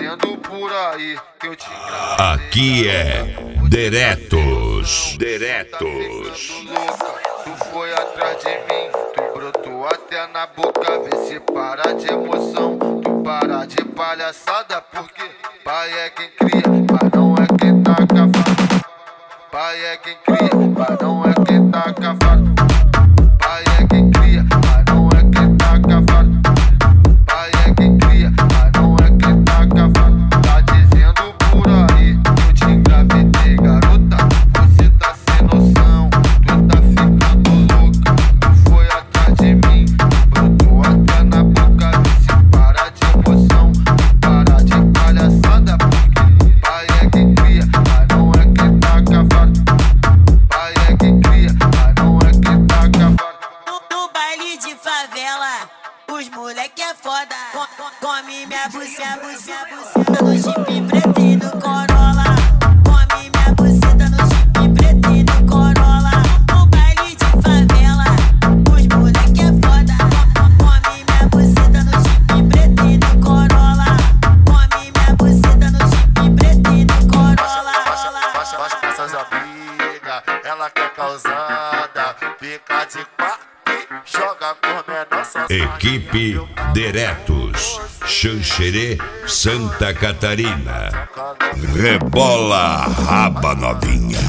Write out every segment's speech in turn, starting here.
dizendo por aí que eu te Aqui é Diretos. Tu foi atrás de mim, tu brotou até na boca. Vê se para de emoção, tu para de palhaçada. Porque pai é quem cria, mas não é quem tá cavado. Pai é quem cria, mas não é quem tá cavado. Pai é quem cria, mas não é quem tá cavado. Pai é quem cria, mas não é quem tá cavado. Tá dizendo por aí que eu te engravidei, garota. Você tá sem noção, tu tá ficando louca. Tu foi atrás de mim, brotou até na boca. Vê se para de emoção, tu para de palhaçada. Porque pai é quem cria, mas não é quem tá cavado. Pai é quem cria, mas não é quem tá cavado. No baile de favela, os moleque é foda. Come minha buceta no Jeep preto e no Corolla. Come minha buceta no Jeep preto e no Corolla. No baile de favela, os moleque é foda. Come minha buceta no Jeep preto e no Corolla. Come minha buceta no Jeep preto e no Corolla. Baixa essas amigas, ela quer causada. Fica de quatro e joga com menor só. Equipe Diretos. Xanxerê, Santa Catarina. Rebola raba novinha.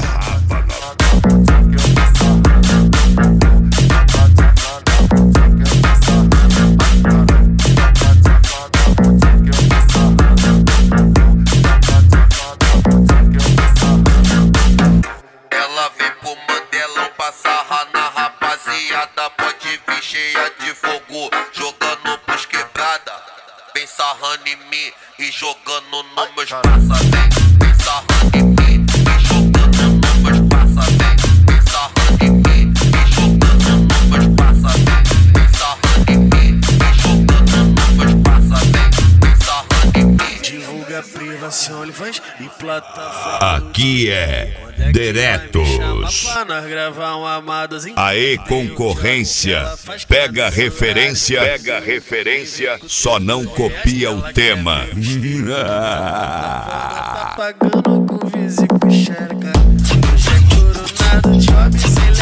Ela vem pro Mandelão passar na rapaziada. Pode vir cheia de fogo, jogando pros quebrada. Vem sarrando em mim e jogando no meus passa. Vem sarrando em mim e jogando no meus passa. Vem sarrando em mim e jogando no meus passa. Vem sarrando em mim e jogando no meus passa. Vem sarrando em mim. Divulga privação, OnlyFans e plataforma. Aqui é Diretos. Pra nós gravar um Amadozinho. Aê, concorrência. Pega referência, só não copia o tema. Tá pagando com vizinho com xereca. Hoje é coronado de homem sem